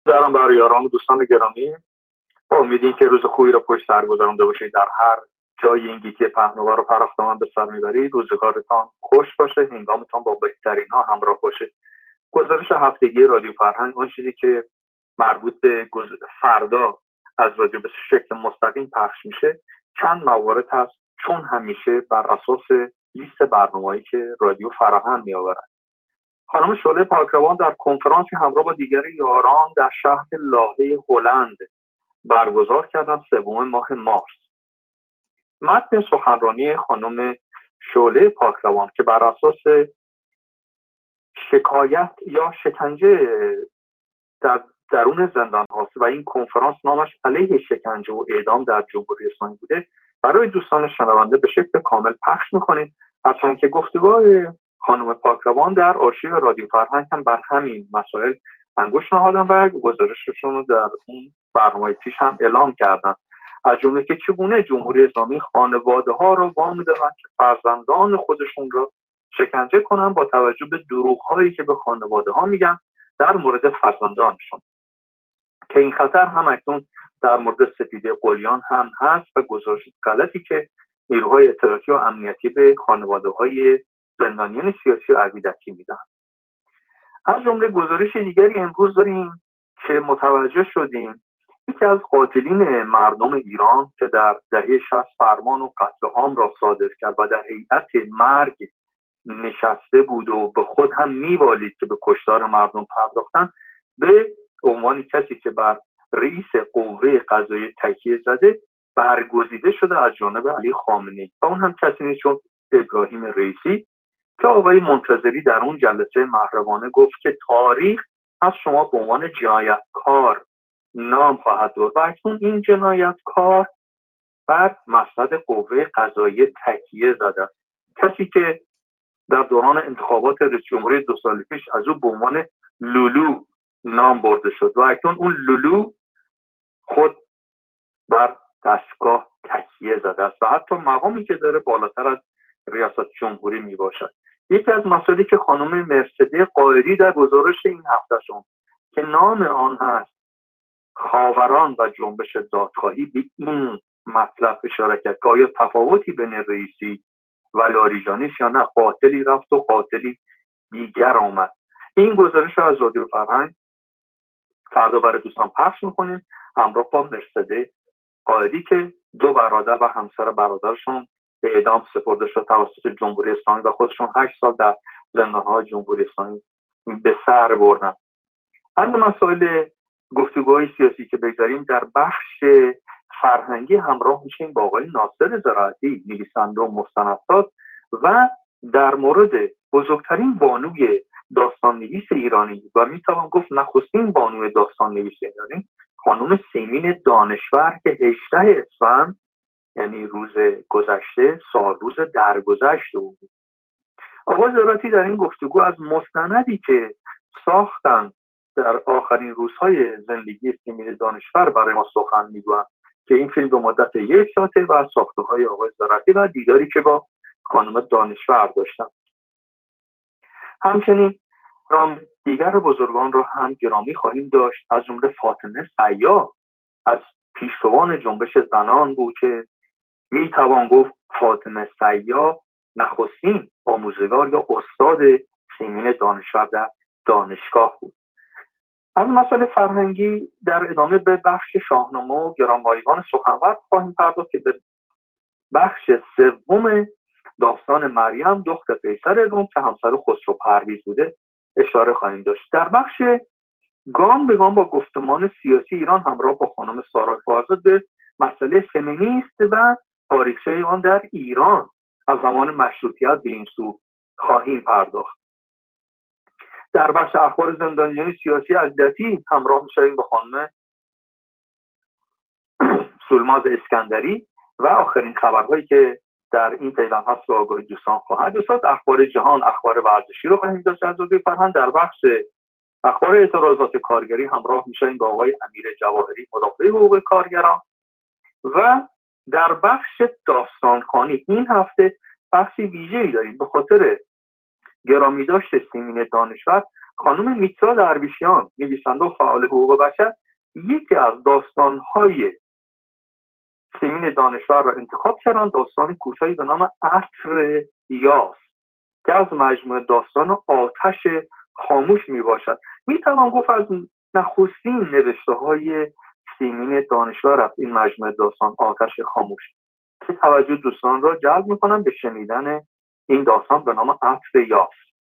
دارم برای یاران و دوستان گرامی، با امیدی که روز خوبی را پشت سر گذرانده باشید. در هر جای این گیتی پهناور رو پرختمان به سر میبرید. روزگارتان خوش باشه، هنگامتان با بهترین ها همراه باشه. گزارش هفتگی رادیو فرهنگ، اون چیزی که مربوط به فردا از رادیو به شکل مستقیم پخش میشه، چند موارد هست چون همیشه بر اساس لیست برنامه‌ای که رادیو فراهم میآورد. خانم شعله پاکروان در کنفرانسی همراه با دیگر یاران در شهر لاهه هلند برگزار کردن 3 ماه مارس. متن سخنرانی خانم شعله پاکروان که بر اساس شکایت یا شکنجه در درون زندان هاست و این کنفرانس نامش علیه شکنجه و اعدام در جمهوری اسلامی بوده، برای دوستان شنونده به شکل کامل پخش میکنیم. هرچند که گفتگوهای خانم پاکروان در آرشیو رادیو فرهنگ هم بر همین مسائل انگشت نهادن و گزارششون رو در اون برنامه پیش هم اعلام کردن، از جمله که چگونه جمهوری اسلامی خانواده ها رو وام دادن که فرزندان خودشون رو شکنجه کنن با توجه به دروغ هایی که به خانواده ها میگن در مورد فرزندانشون، که این خطر هم اکنون در مورد سپیده قلیان هم هست و گزارش غلطی که نیروهای اطلاعاتی و امنیتی به خانواده های زندانیان سیاسی و عقیدتی میدن. از جمله گزارش دیگری امروز داریم که متوجه شدیم یکی از قاتلین مردم ایران که در دهه 60 فرمان و قتل عام را صادر کرد و در هیئت مرگ نشسته بود و به خود هم میبالید که به کشتار مردم پرداختن، به عنوان کسی که بر رئیس قوه قضاییه تکیه زده برگزیده شده از جانب علی خامنه‌ای و اون هم کسی نیست چون ابراهیم رئیسی، که آقای منتظری در اون جلسه محرمانه گفت که تاریخ از شما به عنوان جنایتکار نام خواهد برد و اکنون این جنایتکار بر مسند قوه قضاییه تکیه زده. کسی که در دوران انتخابات رئیس جمهوری 2 سال پیش از او به عنوان لولو نام برده شد و اکنون اون لولو خود بر دستگاه تکیه زده است و حتی مقامی که داره بالاتر از ریاست جمهوری می باشد. یکی از مسائلی که خانم مرسده قائدی در گزارش این هفتهشون که نام آن هست خاوران و جنبش دادخواهی، به این مطلب اشاره کرد که آیا تفاوتی بین رئیسی و لاریجانی یا نه، قاتلی رفت و قاتلی دیگر آمد. این گزارش رو از رادیو فرهنگ فردا برای دوستان پخش میکنیم همراه با مرسده قائدی که 2 برادر و همسر برادرشون به اعدام سپرده شد توسط جمهوری اسلامی و خودشون 8 سال در زندان‌های جمهوری اسلامی به سر بردن. از مسائل گفتگوهای سیاسی که بگذاریم، در بخش فرهنگی همراه میشیم با آقای ناصر زراعتی، نویسنده و مستندساز، و در مورد بزرگترین بانوی داستان نویس ایرانی و میتوان گفت نخستین بانوی داستان نویس ایرانی، خانم سیمین دانشور که 18 اسفند یعنی روز گذشته سال روز درگذشت بود. آقای زراعتی در این گفتگو از مستندی که ساختن در آخرین روزهای زندگی سیمین دانشور برای ما سخن میگویند که این فیلم به مدت 1 ساعته و از ساخته‌های آقای زراعتی و دیداری که با خانم دانشور داشتن. همچنین نام دیگر بزرگان را هم گرامی خواهیم داشت، از جمله فاطمه سیاح از پیشروان جنبش زنان بود که میتوان گفت فاطمه سیاح نخستین آموزگار یا استاد سیمین دانشور در دانشگاه بود. از مسائل فرهنگی در ادامه به بخش شاهنامه و گرانمایگان سخنور خواهیم پرداخت که به بخش 3 داستان مریم دختر قیصر روم که همسر خسرو پرویز بوده اشاره خواهیم داشت. در بخش گام به گام با گفتمان سیاسی ایران همراه با خانم سارا فازد به مسئله فمینیست و تاریخچه آن در ایران از زمان مشروطیت به این سو خواهیم پرداخت. در بخش اخبار زندانیان سیاسی عقیدتی همراه می‌شویم با خانم سولماز اسکندری و آخرین خبرهایی که در این پیوند هست به آگاهی دوستان خواهد رسید. اخبار جهان، اخبار ورزشی رو خواهیم داشت از رادیو فرهنگ. در بخش اخبار اعتراضات کارگری همراه می‌شویم با آقای امیر جواهری مدافع حقوق کارگران و در بخش داستانخوانی این هفته بخشی ویژه‌ای داریم به خاطر گرامی داشت سیمین دانشور خانم میترا درویشیان، نویسنده و فعال حقوق بشر، یکی از داستان‌های سیمین دانشور را انتخاب کردن، داستان کوتاهی به نام عطر یاس که از مجموعه داستان آتش خاموش می باشد. می توان گفت از نخستین نوشته های سیمین دانشور است این مجموعه داستان آتش خاموش که توجه دوستان را جلب می کنم به شنیدن این داستان به نام عطر یاس.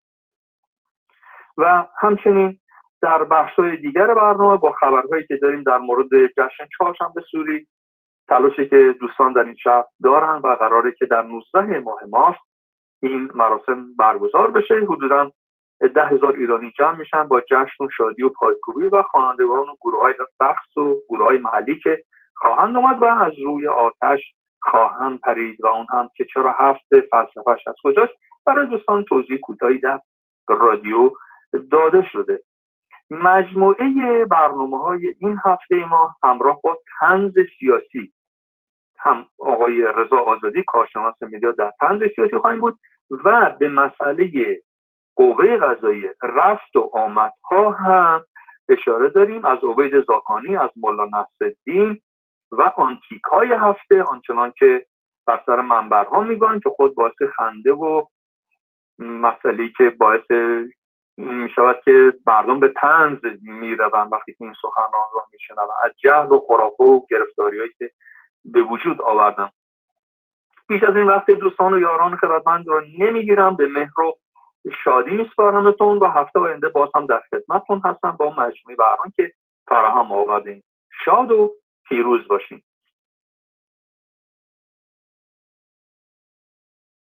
و همچنین در بخش‌های دیگر برنامه با خبرهایی که داریم در مورد جشن چهارشنبه سوری، تلاشی که دوستان در این شهر دارن و قراره که در 19 ماه مارس این مراسم برگزار بشه. حدوداً 10,000 ایرانی جمع میشن با جشن و شادی و پایکوبی و خوانندگان و گروه‌های رقص و گروه‌های محلی که خواهند اومد و از روی آتش خواهند پرید و اون هم که چرا هفت فلسفه‌اش از کجاست برای دوستان توضیح کوتاهی در رادیو داده شده. مجموعه برنامه‌های این هفته ما همراه با طنز سیاسی، هم آقای رضا آزادی کارشناس مدیا در طنز سیاسی خواهیم بود و به مسئله قوه قضاییه رفت و آمدها هم اشاره داریم از عبید زاکانی، از مولا نصرالدین و آنتیکای هفته، آنچنان که بر سر منبرها میگن که خود باعث خنده و مسئله‌ای که باعث می شود که مردم به طنز میروند وقتی این سخنان را میشنوند از جهل و خرافه و گرفتاری‌هایی که به وجود آوردن. بیش از این وقت دوستان و یاران خدمتمند را نمیگیرم، به مهر و شادی میسپارمتون و هفته آینده باز هم در خدمتتون هستم با مجموعه برنامه که فراهم آوردیم. شاد و پیروز باشین.